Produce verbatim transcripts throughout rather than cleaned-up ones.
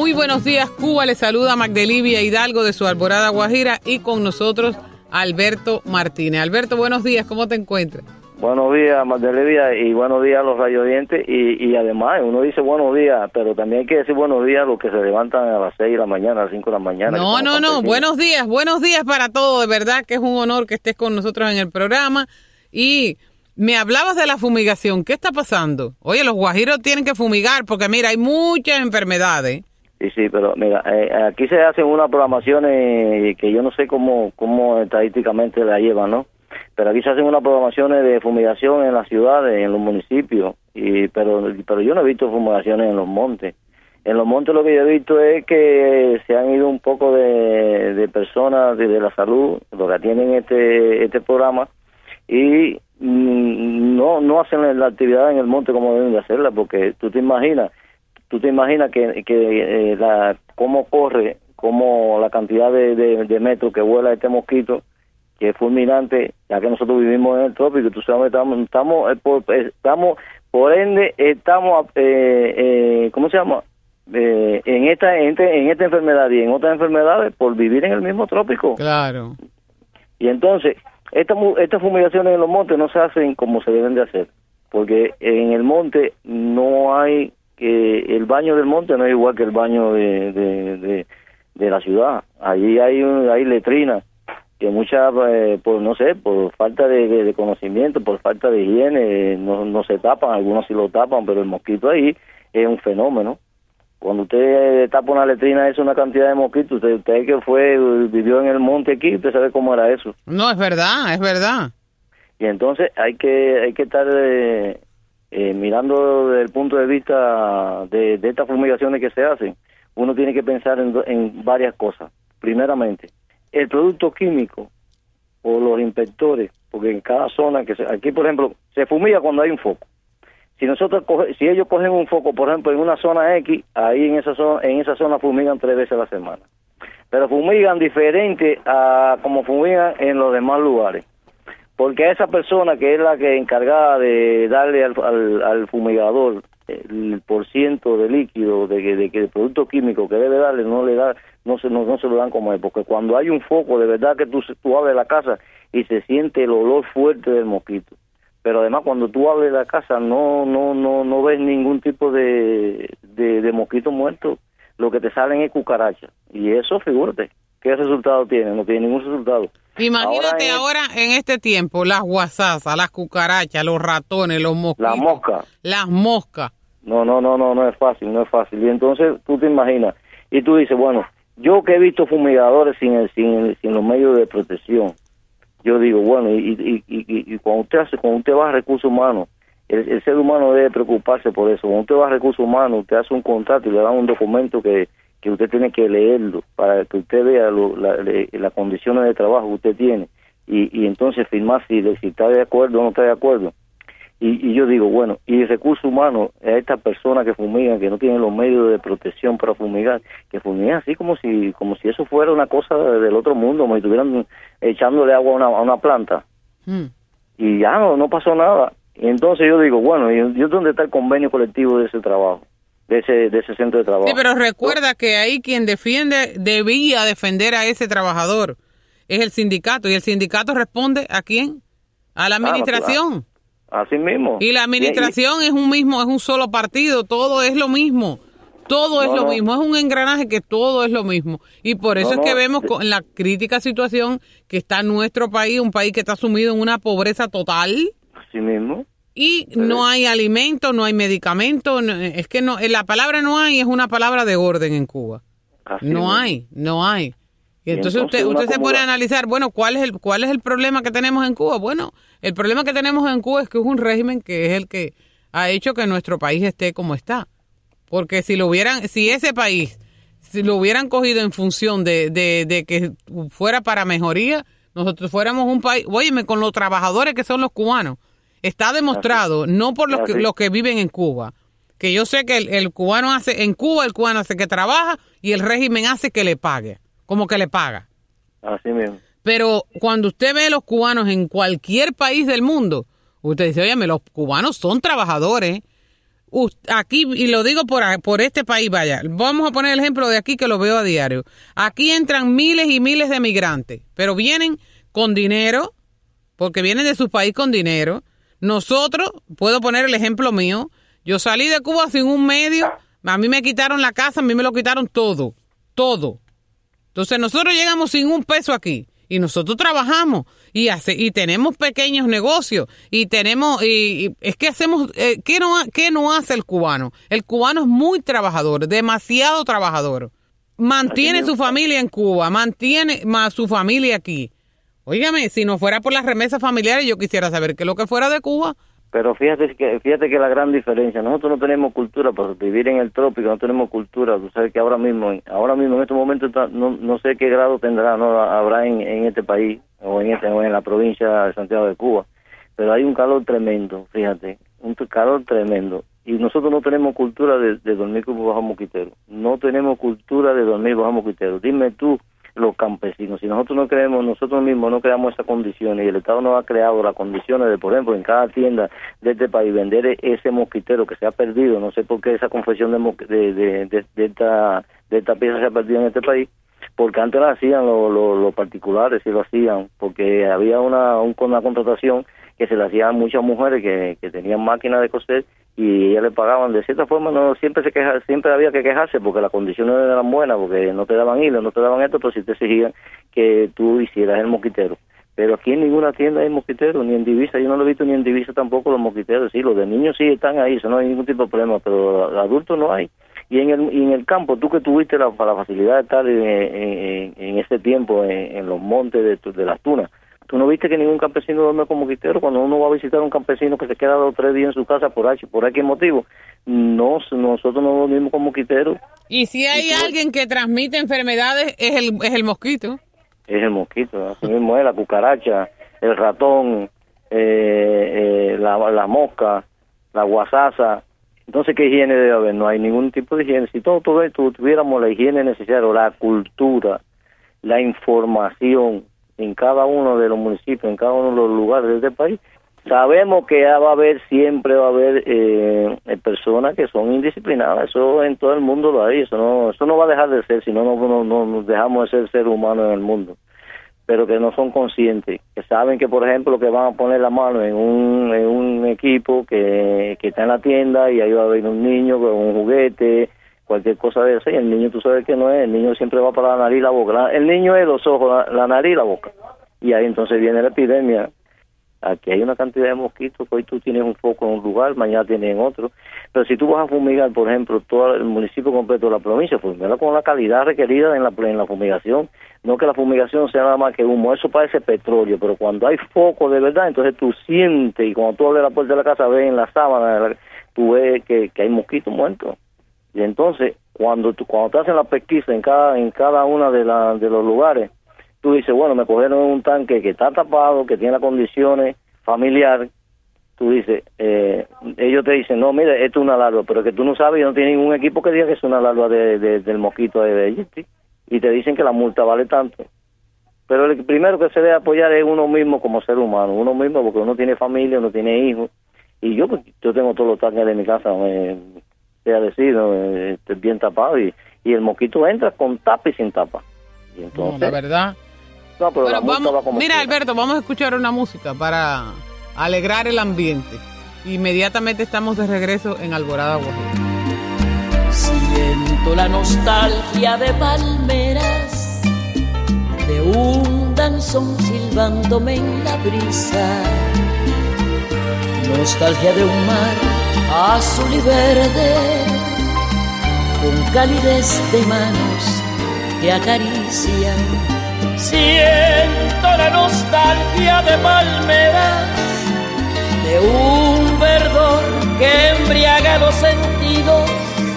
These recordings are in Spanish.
Muy buenos días, Cuba. Les saluda Magdelivia Hidalgo de su Alborada Guajira y con nosotros Alberto Martínez. Alberto, buenos días, ¿cómo te encuentras? Buenos días, Magdelivia, y buenos días a los radiodientes. Y, y además, uno dice buenos días, pero también hay que decir buenos días a los que se levantan a las seis de la mañana, a las cinco de la mañana. No, no, no, buenos días, buenos días para todos. De verdad que es un honor que estés con nosotros en el programa. Y me hablabas de la fumigación. ¿Qué está pasando? Oye, los guajiros tienen que fumigar porque, mira, hay muchas enfermedades. Sí, sí, pero mira, eh, aquí se hacen unas programaciones que yo no sé cómo, cómo estadísticamente la llevan, ¿no? Pero aquí se hacen unas programaciones de fumigación en las ciudades, en los municipios, y pero pero yo no he visto fumigaciones en los montes. En los montes lo que yo he visto es que se han ido un poco de, de personas de, de la salud, los que atienden este este programa, y mmm, no no hacen la actividad en el monte como deben de hacerla, porque tú te imaginas, tú te imaginas que, que eh, la cómo corre, cómo la cantidad de, de, de metros que vuela este mosquito, que es fulminante, ya que nosotros vivimos en el trópico, tú sabes, estamos, estamos, eh, por, eh, estamos, por ende, estamos, eh, eh, ¿cómo se llama? Eh, en esta, en, este, en esta enfermedad y en otras enfermedades por vivir en el mismo trópico. Claro. Y entonces, estas estas fumigaciones en los montes no se hacen como se deben de hacer, porque en el monte no hay, eh, el baño del monte no es igual que el baño de, de, de, de la ciudad. Allí hay, hay letrinas, que muchas, eh, por no sé, por falta de, de, de conocimiento, por falta de higiene, eh, no, no se tapan, algunos sí lo tapan, pero el mosquito ahí es un fenómeno. Cuando usted tapa una letrina, es una cantidad de mosquitos. Usted, usted que fue, vivió en el monte aquí, usted sabe cómo era eso. No, es verdad, es verdad. Y entonces hay que hay que estar eh, eh, mirando desde el punto de vista de, de estas fumigaciones que se hacen. Uno tiene que pensar en, en varias cosas. Primeramente, el producto químico o los inspectores, porque en cada zona que se, aquí por ejemplo se fumiga cuando hay un foco. Si nosotros coge, si ellos cogen un foco, por ejemplo, en una zona X, ahí en esa zona en esa zona fumigan tres veces a la semana. Pero fumigan diferente a como fumigan en los demás lugares. Porque a esa persona que es la que es encargada de darle al, al, al fumigador el porciento de líquido, de que de, de, de producto químico que debe darle, no le da, no se no, no se lo dan como es, porque cuando hay un foco, de verdad que tú, tú abres la casa y se siente el olor fuerte del mosquito. Pero además cuando tú abres la casa no no no no ves ningún tipo de, de, de mosquito muerto, lo que te salen es cucarachas. Y eso, figúrate, ¿qué resultado tiene? No tiene ningún resultado. Imagínate ahora en, ahora en este tiempo, las guasazas, las cucarachas, los ratones, los mosquitos. Las moscas. Las moscas. No, no, no, no, no es fácil, no es fácil. Y entonces tú te imaginas, y tú dices, bueno, yo que he visto fumigadores sin el, sin, el, sin los medios de protección, yo digo, bueno, y, y, y, y cuando usted hace, cuando usted va a recursos humanos, el, el ser humano debe preocuparse por eso. Cuando usted va a recursos humanos, usted hace un contrato y le dan un documento que, que usted tiene que leerlo para que usted vea lo, la, la, las condiciones de trabajo que usted tiene y, y entonces firmar si, si está de acuerdo o no está de acuerdo. Y, y yo digo, bueno, y el recurso humano, a estas personas que fumigan, que no tienen los medios de protección para fumigar, que fumigan así como si como si eso fuera una cosa del otro mundo, como si estuvieran echándole agua a una, a una planta. Mm. Y ya no, no pasó nada. Y entonces yo digo, bueno, ¿y yo dónde está el convenio colectivo de ese trabajo? De ese, de ese centro de trabajo. Sí, pero recuerda que ahí quien defiende, debía defender a ese trabajador, es el sindicato. ¿Y el sindicato responde a quién? A la administración. Claro, claro. Así mismo. Y la administración y, y, es un mismo, es un solo partido, todo es lo mismo. Todo es no, lo no. mismo, es un engranaje que todo es lo mismo. Y por eso no, es que no. vemos con, en la crítica situación que está nuestro país, un país que está sumido en una pobreza total. Así mismo. Y sí. no hay alimento, no hay medicamento, no, es que no, la palabra no hay es una palabra de orden en Cuba. Así no mismo. hay, no hay. Y entonces, y entonces usted usted se pone a analizar, bueno, ¿cuál es el cuál es el problema que tenemos en Cuba? Bueno, el problema que tenemos en Cuba es que es un régimen que es el que ha hecho que nuestro país esté como está. Porque si lo hubieran, si ese país, si lo hubieran cogido en función de, de, de que fuera para mejoría, nosotros fuéramos un país, óyeme, con los trabajadores que son los cubanos. Está demostrado, así. no por los que, los que viven en Cuba, que yo sé que el, el cubano hace, en Cuba el cubano hace que trabaja y el régimen hace que le pague, como que le paga. Así mismo. Pero cuando usted ve a los cubanos en cualquier país del mundo, usted dice, óyeme, los cubanos son trabajadores. aquí, y lo digo por, por este país, vaya, vamos a poner el ejemplo de aquí que lo veo a diario. Aquí entran miles y miles de migrantes, pero vienen con dinero, porque vienen de su país con dinero. Nosotros, puedo poner el ejemplo mío, yo salí de Cuba sin un medio, a mí me quitaron la casa, a mí me lo quitaron todo, todo. Entonces nosotros llegamos sin un peso aquí y nosotros trabajamos y hace, y tenemos pequeños negocios y tenemos y, y es que hacemos eh, ¿qué no qué no hace el cubano? El cubano es muy trabajador, demasiado trabajador. Mantiene su familia en Cuba, mantiene más su familia aquí. Óigame, si no fuera por las remesas familiares, yo quisiera saber qué es lo que fuera de Cuba. Pero fíjate que fíjate que la gran diferencia, nosotros no tenemos cultura para vivir en el trópico, no tenemos cultura. Tú sabes que ahora mismo, ahora mismo en estos momentos no, no sé qué grado tendrá, no habrá en, en este país o en este o en la provincia de Santiago de Cuba, pero hay un calor tremendo, fíjate, un calor tremendo. Y nosotros no tenemos cultura de, de dormir como bajo mosquitero, no tenemos cultura de dormir bajo mosquitero. Dime tú, los campesinos, si nosotros no creemos, nosotros mismos no creamos esas condiciones y el Estado nos ha creado las condiciones de, por ejemplo, en cada tienda de este país vender ese mosquitero que se ha perdido, no sé por qué esa confección de, de, de, de, de, esta, de esta pieza se ha perdido en este país, porque antes la hacían los lo, lo particulares, sí lo hacían, porque había una, un, una contratación que se le hacían a muchas mujeres que, que tenían máquinas de coser y ellas le pagaban. De cierta forma no siempre se queja, siempre había que quejarse porque las condiciones no eran buenas, porque no te daban hilo, no te daban esto, pero sí te exigían que tú hicieras el mosquitero. Pero aquí en ninguna tienda hay mosquiteros, ni en Divisa, yo no lo he visto ni en Divisa tampoco los mosquiteros. Sí, los de niños sí están ahí, eso no hay ningún tipo de problema, pero de adultos no hay. Y en el y en el campo, tú que tuviste la, la facilidad de estar en, en, en ese tiempo en, en los montes de, de las tunas, ¿tú no viste que ningún campesino duerme con mosquitero? Cuando uno va a visitar a un campesino que se queda dos o tres días en su casa por H, por X motivo, no, nosotros no dormimos con mosquitero. Y si hay ¿Y alguien que transmite enfermedades, es el es el mosquito. Es el mosquito, así mismo es, la cucaracha, el ratón, eh, eh, la, la mosca, la guasaza. Entonces, ¿qué higiene debe haber? No hay ningún tipo de higiene. Si todos todo, todo, tuviéramos la higiene necesaria, la cultura, la información, en cada uno de los municipios, en cada uno de los lugares de este país, sabemos que va a haber, siempre va a haber eh, personas que son indisciplinadas. Eso en todo el mundo lo hay, eso no eso no va a dejar de ser, si no, no, no nos dejamos de ser ser humanos en el mundo, pero que no son conscientes, que saben que, por ejemplo, que van a poner la mano en un, en un equipo que, que está en la tienda y ahí va a haber un niño con un juguete, cualquier cosa de eso, y el niño tú sabes que no es, el niño siempre va para la nariz y la boca, el niño es los ojos, la, la nariz y la boca, y ahí entonces viene la epidemia. Aquí hay una cantidad de mosquitos, hoy tú tienes un foco en un lugar, mañana tienes en otro, pero si tú vas a fumigar, por ejemplo, todo el municipio completo de la provincia, fumigala con la calidad requerida en la, en la fumigación, no que la fumigación sea nada más que humo, eso parece petróleo, pero cuando hay foco de verdad, entonces tú sientes, y cuando tú abres la puerta de la casa, ves en la sábana, tú ves que, que hay mosquitos muertos. Y entonces, cuando tú, cuando te hacen la pesquisa en cada en cada una de, la, de los lugares, tú dices, bueno, me cogieron un tanque que está tapado, que tiene las condiciones familiares, tú dices, eh, ellos te dicen, no, mire, esto es una larva, pero que tú no sabes, y no tienes ningún equipo que diga que es una larva de, de, del mosquito de Belletti, y te dicen que la multa vale tanto. Pero el primero que se debe apoyar es uno mismo como ser humano, uno mismo, porque uno tiene familia, uno tiene hijos, y yo pues, yo tengo todos los tanques de mi casa, eh, sea decir, ¿no? eh, bien tapado, y, y el mosquito entra con tapa y sin tapa. Y entonces, no, la verdad. No, pero pero la vamos, va como mira, quiera. Alberto, vamos a escuchar una música para alegrar el ambiente. Inmediatamente estamos de regreso en Alborada, Guajira. Siento la nostalgia de palmeras, de un danzón silbándome en la brisa, nostalgia de un mar azul y verde, con calidez de manos que acarician. Siento la nostalgia de palmeras, de un verdor que embriaga los sentidos,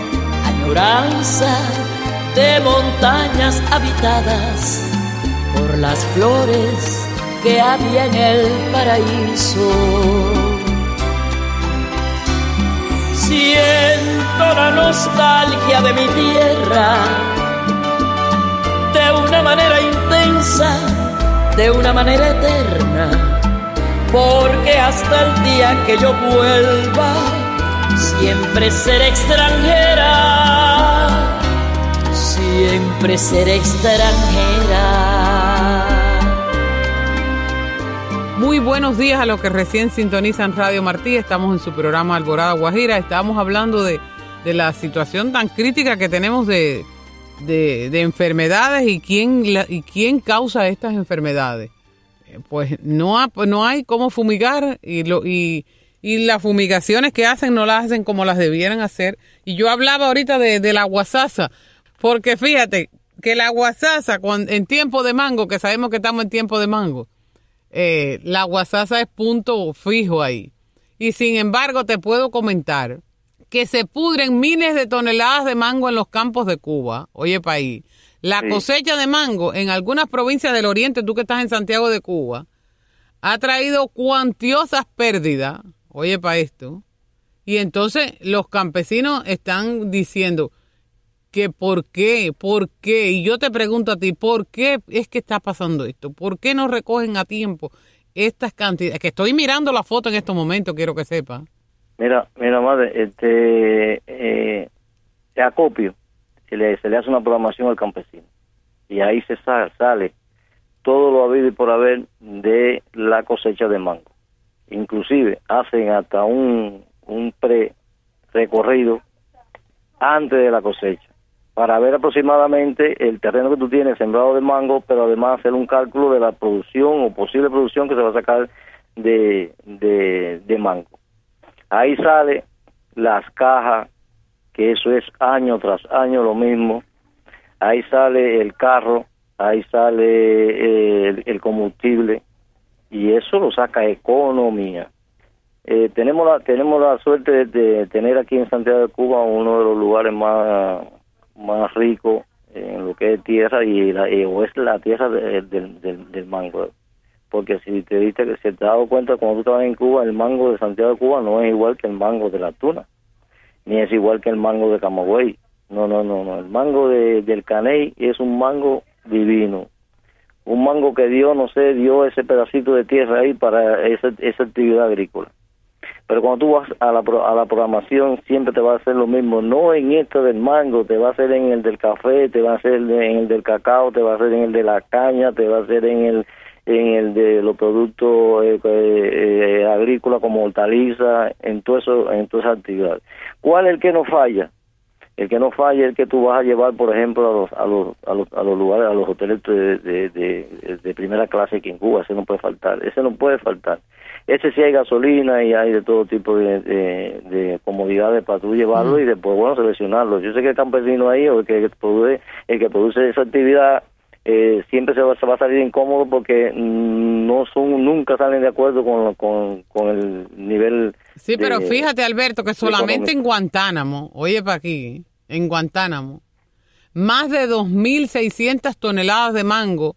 añoranza de montañas habitadas por las flores que había en el paraíso. Siento la nostalgia de mi tierra, de una manera intensa, de una manera eterna, porque hasta el día que yo vuelva, siempre seré extranjera, siempre seré extranjera. Muy buenos días a los que recién sintonizan Radio Martí. Estamos en su programa Alborada Guajira. Estamos hablando de, de la situación tan crítica que tenemos de, de, de enfermedades y quién, la, y quién causa estas enfermedades. Pues no, ha, no hay cómo fumigar y, lo, y, y las fumigaciones que hacen no las hacen como las debieran hacer. Y yo hablaba ahorita de, de la guasasa, porque fíjate que la guasasa cuando, en tiempo de mango, que sabemos que estamos en tiempo de mango, Eh, la guasasa es punto fijo ahí. Y sin embargo te puedo comentar que se pudren miles de toneladas de mango en los campos de Cuba. Oye, país, la sí. cosecha de mango en algunas provincias del oriente, tú que estás en Santiago de Cuba, ha traído cuantiosas pérdidas. Oye, para esto. Y entonces los campesinos están diciendo que por qué, por qué, y yo te pregunto a ti, ¿por qué es que está pasando esto? ¿Por qué no recogen a tiempo estas cantidades? Que estoy mirando la foto en estos momentos, quiero que sepa. Mira, mira, madre, este, eh, de acopio, se le, se le hace una programación al campesino, y ahí se sale, sale todo lo habido y por haber de la cosecha de mango. Inclusive hacen hasta un, un pre-recorrido antes de la cosecha, para ver aproximadamente el terreno que tú tienes sembrado de mango, pero además hacer un cálculo de la producción o posible producción que se va a sacar de, de, de mango. Ahí sale las cajas, que eso es año tras año lo mismo. Ahí sale el carro, ahí sale el, el combustible, y eso lo saca economía. Eh, tenemos la tenemos la suerte de, de tener aquí en Santiago de Cuba uno de los lugares más más ricos en lo que es tierra y la, eh, o es la tierra de, de, de, del mango, porque si te diste que se te ha dado cuenta cuando tú estabas en Cuba, el mango de Santiago de Cuba no es igual que el mango de La Tuna, ni es igual que el mango de Camagüey. No, no, no, no. El mango de, del Caney es un mango divino, un mango que Dios, no sé, dio ese pedacito de tierra ahí para esa, esa actividad agrícola. Pero cuando tú vas a la, a la programación, siempre te va a hacer lo mismo. No en esto del mango, te va a hacer en el del café, te va a hacer en el del cacao, te va a hacer en el de la caña, te va a hacer en el en el de los productos eh, eh, agrícolas como hortalizas, en todo eso, en todas esas actividades. ¿Cuál es el que no falla? El que no falla es el que tú vas a llevar, por ejemplo, a los a los a los, a los lugares, a los hoteles de, de, de, de primera clase aquí en Cuba. Ese no puede faltar, ese no puede faltar. Ese sí hay gasolina y hay de todo tipo de, de, de comodidades para tú llevarlo mm. y después, bueno, seleccionarlo. Yo sé que el campesino ahí o el que produce, el que produce esa actividad eh, siempre se va, se va a salir incómodo porque no son, nunca salen de acuerdo con, con, con el nivel. Sí, de, pero fíjate, Alberto, que solamente económico. En Guantánamo, oye para aquí, en Guantánamo, más de dos mil seiscientas toneladas de mango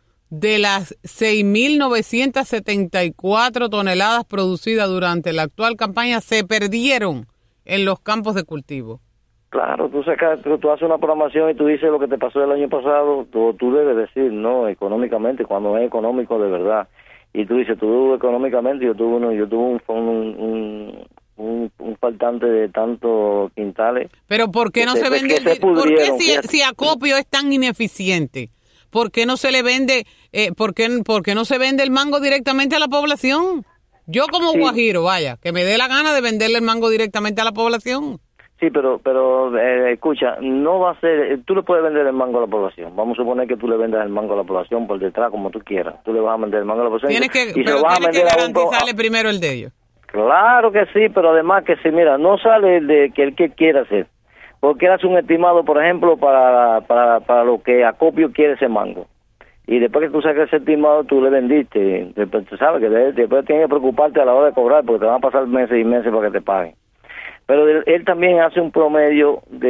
de las seis mil novecientas setenta y cuatro toneladas producidas durante la actual campaña se perdieron en los campos de cultivo. Claro, tú sacas, tú, tú haces una programación y tú dices lo que te pasó el año pasado, tú, tú debes decir, no, económicamente, cuando es económico de verdad. Y tú dices, tú económicamente, yo tuve uno, yo tuve un, un, un, un, un faltante de tantos quintales. Pero ¿por qué no se, se vende? El, ¿Por qué si, si Acopio es tan ineficiente? ¿Por qué no se le vende, eh, por qué, por qué no se vende el mango directamente a la población? Yo como sí. guajiro, vaya, que me dé la gana de venderle el mango directamente a la población. Sí, pero, pero eh, escucha, no va a ser, tú le puedes vender el mango a la población. Vamos a suponer que tú le vendas el mango a la población por detrás, como tú quieras. Tú le vas a vender el mango a la población. Tienes que, y pero se vas tienes a que garantizarle a... primero el de ellos. Claro que sí, pero además que sí, mira, no sale el de que el que quiera hacer. Porque hace un estimado, por ejemplo, para, para, para lo que Acopio quiere ese mango. Y después que tú saques ese estimado, tú le vendiste. Después, tú sabes que después tienes que preocuparte a la hora de cobrar, porque te van a pasar meses y meses para que te paguen. Pero él, él también hace un promedio de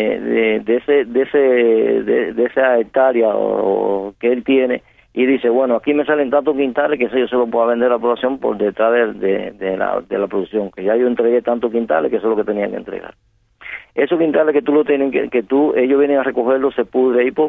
de, de ese de ese de, de esa hectárea o, o que él tiene y dice, bueno, aquí me salen tantos quintales que eso yo se lo puedo vender a la población por detrás de, de, de, la, de la producción, que ya yo entregué tantos quintales que eso es lo que tenían que entregar. Esos quintales que tú lo tienen, que, que tú ellos vienen a recogerlos, se pudre ahí por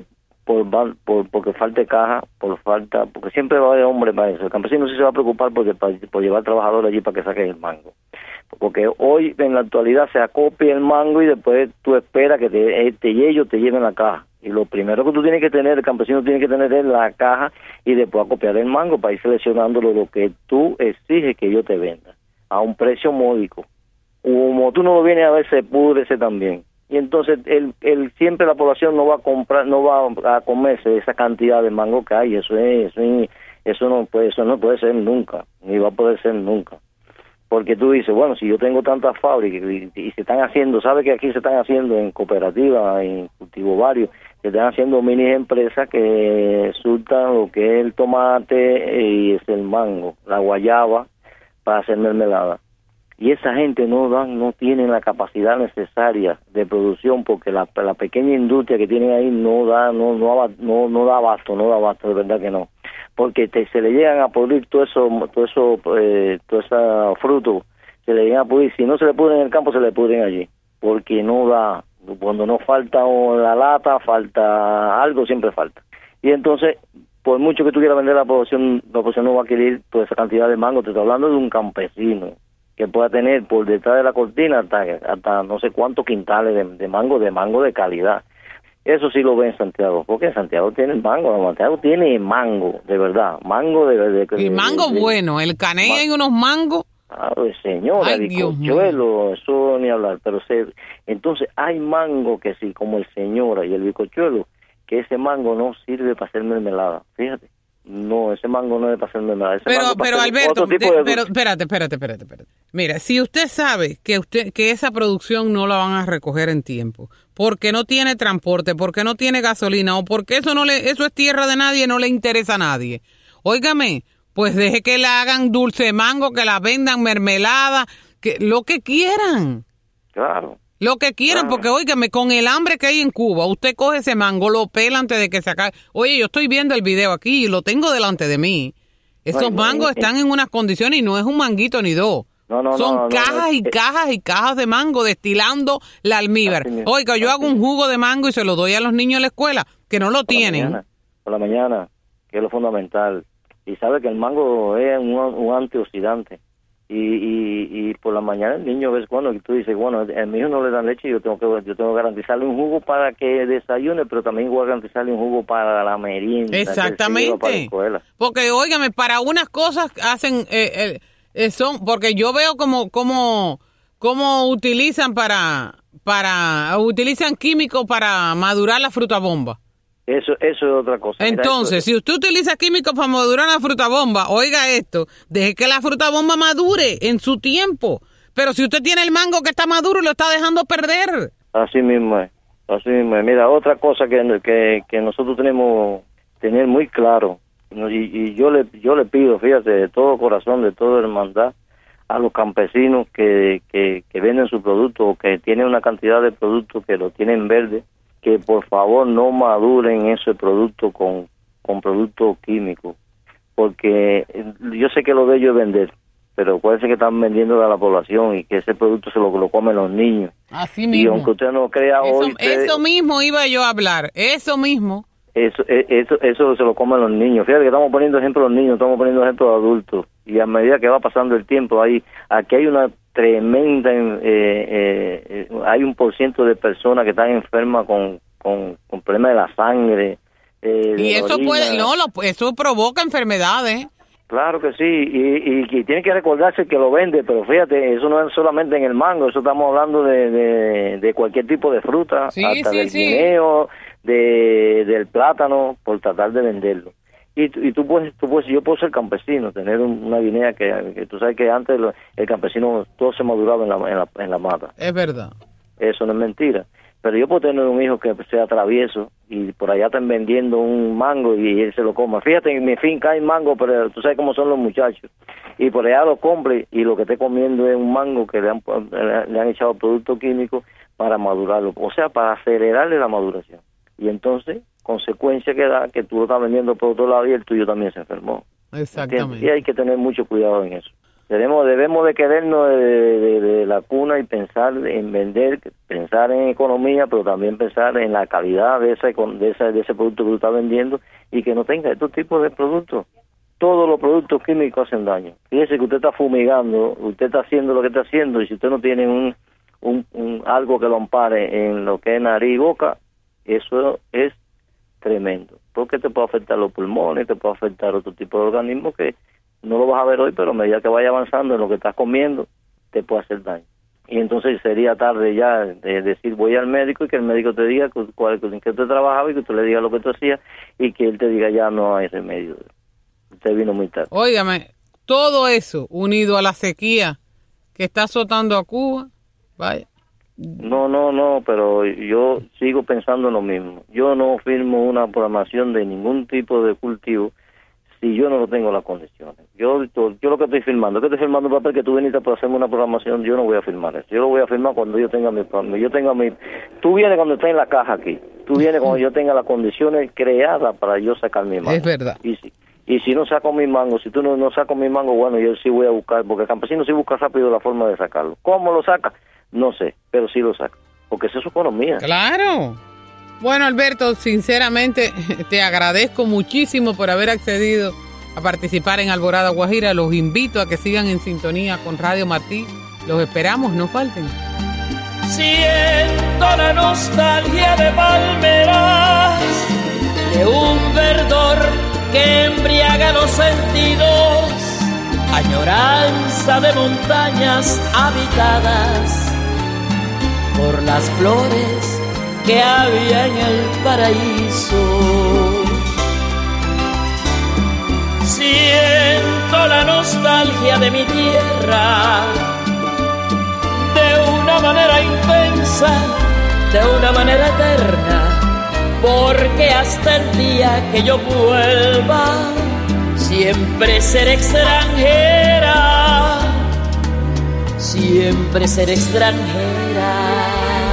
por, por porque falte caja, por falta, porque siempre va a haber hombre para eso. El campesino sí se va a preocupar porque, por, por llevar trabajadores allí para que saquen el mango. Porque hoy en la actualidad se acopia el mango y después tú esperas que te, este y ellos te lleven la caja. Y lo primero que tú tienes que tener, el campesino tiene que tener es la caja y después acopiar el mango para ir seleccionando lo que tú exiges que ellos te vendan a un precio módico. Como tú no lo vienes a ver, se pudre ese también. Y entonces el, el siempre la población no va a comprar, no va a comerse esa cantidad de mango que hay. Eso es, eso, es, eso no puede, eso no puede ser nunca, ni va a poder ser nunca. Porque tú dices, bueno, si yo tengo tantas fábricas y, y se están haciendo, ¿sabes que aquí se están haciendo en cooperativas, en cultivo varios, se están haciendo mini empresas que surtan lo que es el tomate y es el mango, la guayaba para hacer mermelada. Y esa gente no dan, no tienen la capacidad necesaria de producción porque la, la pequeña industria que tienen ahí no da, no, no, no, no da abasto, no da abasto, de verdad que no. Porque te, se le llegan a pudrir todo eso, todo eso, eh, todo ese fruto, se le llegan a pudrir. Si no se le pudren en el campo, se le pudren allí, porque no da. Cuando no falta la lata, falta algo, siempre falta. Y entonces, por mucho que tú quieras vender la población, la población no va a querer toda esa cantidad de mango. Te estoy hablando de un campesino que pueda tener por detrás de la cortina hasta, hasta no sé cuántos quintales de, de mango, de mango de calidad. Eso sí lo ve en Santiago, porque en Santiago tiene mango, Santiago tiene mango, de verdad, mango de... de, de y mango de, de, bueno, el Caney hay unos mangos. Ah, señora, el bicochuelo, eso ni hablar, pero se, entonces hay mango que sí, como el señora y el bicochuelo, que ese mango no sirve para hacer mermelada, fíjate. No, ese mango no es para hacer mermelada. Ese pero, mango pero Alberto, de, de... pero espérate, espérate, espérate, espérate. Mira, si usted sabe que usted que esa producción no la van a recoger en tiempo, porque no tiene transporte, porque no tiene gasolina, o porque eso no le, eso es tierra de nadie, no le interesa a nadie. Óigame, pues deje que la hagan dulce de mango, que la vendan mermelada, que lo que quieran. Claro. Lo que quieran, claro. Porque óigame, con el hambre que hay en Cuba, usted coge ese mango, lo pela antes de que se acabe. Oye, yo estoy viendo el video aquí y lo tengo delante de mí. Esos Ay, mangos no, están en unas condiciones y no es un manguito ni dos. No, no, Son no, no, cajas no, no, y no. cajas y cajas de mango destilando la almíbar. Oiga, yo hago un jugo de mango y se lo doy a los niños en la escuela, que no lo por tienen. La mañana, por la mañana, que es lo fundamental. Y sabe que el mango es un, un antioxidante. Y, y, y por la mañana el niño ves cuando tú dices, bueno, a mi hijo no le dan leche, yo tengo que yo tengo que garantizarle un jugo para que desayune, pero también voy a garantizarle un jugo para la merienda. Exactamente. Para la escuela. Porque, óigame, para unas cosas hacen, eh, eh, son, porque yo veo como, como, como utilizan para, para, utilizan químicos para madurar la fruta bomba. Eso, eso es otra cosa. Entonces, Mira, si usted utiliza químicos para madurar la fruta bomba, oiga esto, deje que la fruta bomba madure en su tiempo. Pero si usted tiene el mango que está maduro, lo está dejando perder. Así mismo es, así mismo es. Mira, otra cosa que, que, que nosotros tenemos que tener muy claro, y, y yo le yo le pido, fíjate, de todo corazón, de toda hermandad, a los campesinos que, que, que venden su producto o que tienen una cantidad de productos que lo tienen verde, que por favor no maduren ese producto con, con productos químicos, porque yo sé que lo de ellos es vender, pero puede ser que están vendiendo a la población y que ese producto se lo, lo comen los niños. Así mismo. Y aunque usted no crea eso, hoy... Eso te, mismo iba yo a hablar, eso mismo. Eso, eso, eso se lo comen los niños. Fíjate que estamos poniendo ejemplo a los niños, estamos poniendo ejemplo a adultos, y a medida que va pasando el tiempo, ahí aquí hay una tremenda, eh, eh, hay un por ciento de personas que están enfermas con, con, con problemas de la sangre. Eh, y de eso orina. puede, no, lo, eso provoca enfermedades. Claro que sí, y, y, y tiene que recordarse que lo vende, pero fíjate, eso no es solamente en el mango, eso estamos hablando de, de, de cualquier tipo de fruta, sí, hasta sí, del sí. guineo, de, del plátano, por tratar de venderlo. Y, y tú puedes, tú puedes, yo puedo ser campesino, tener un, una guinea que, que tú sabes que antes lo, el campesino todo se maduraba en la, en la, en la mata. Es verdad. Eso no es mentira. Pero yo puedo tener un hijo que sea travieso y por allá están vendiendo un mango y él se lo coma. Fíjate, en mi finca hay mango, pero tú sabes cómo son los muchachos. Y por allá lo compre y lo que esté comiendo es un mango que le han, le han echado productos químicos para madurarlo. O sea, para acelerarle la maduración. Y entonces, consecuencia que da que tú lo estás vendiendo por otro lado y el tuyo también se enfermó. Exactamente. ¿Entiendes? Y hay que tener mucho cuidado en eso. Debemos, debemos de querernos de, de, de la cuna y pensar en vender, pensar en economía, pero también pensar en la calidad de ese, de ese, de ese producto que tú estás vendiendo y que no tenga estos tipos de productos. Todos los productos químicos hacen daño. Fíjese que usted está fumigando, usted está haciendo lo que está haciendo y si usted no tiene un, un, un algo que lo ampare en lo que es nariz y boca, eso es tremendo. Porque te puede afectar los pulmones, te puede afectar otro tipo de organismos que no lo vas a ver hoy, pero a medida que vaya avanzando en lo que estás comiendo, te puede hacer daño. Y entonces sería tarde ya de decir voy al médico y que el médico te diga que, cuál, en qué usted trabajaba y que tú le digas lo que tú hacías y que él te diga ya no hay remedio. Usted vino muy tarde. Óigame, todo eso unido a la sequía que está azotando a Cuba, vaya. No, no, no, pero yo sigo pensando en lo mismo. Yo no firmo una programación de ningún tipo de cultivo si yo no tengo las condiciones. Yo yo lo que estoy firmando, que estoy firmando un papel que tú viniste para hacerme una programación, yo no voy a firmar eso. Yo lo voy a firmar cuando yo tenga mi yo tenga mi tú vienes cuando estés en la caja aquí. Tú vienes cuando yo tenga las condiciones creadas para yo sacar mi mango. Es verdad. Y si y si no saco mi mango, si tú no no saco mi mango, bueno, yo sí voy a buscar, porque el campesino sí busca rápido la forma de sacarlo. ¿Cómo lo saca? No sé, pero sí lo saca, porque esa es su economía. Claro. Bueno, Alberto, sinceramente te agradezco muchísimo por haber accedido a participar en Alborada Guajira. Los invito a que sigan en sintonía con Radio Martí. Los esperamos, no falten. Siento la nostalgia de palmeras, de un verdor que embriaga los sentidos, añoranza de montañas habitadas por las flores que había en el paraíso. Siento la nostalgia de mi tierra, de una manera intensa, de una manera eterna, porque hasta el día que yo vuelva, siempre seré extranjera, siempre seré extranjera.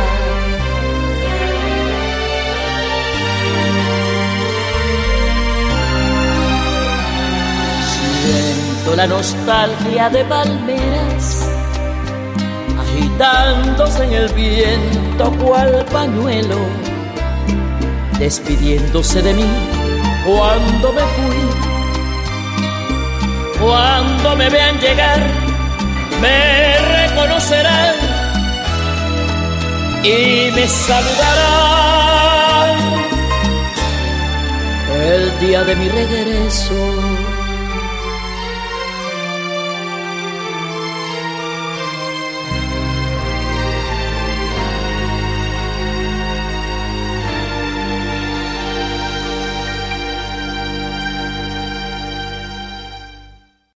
La nostalgia de palmeras agitándose en el viento cual pañuelo, despidiéndose de mí cuando me fui. Cuando me vean llegar me reconocerán y me saludarán el día de mi regreso.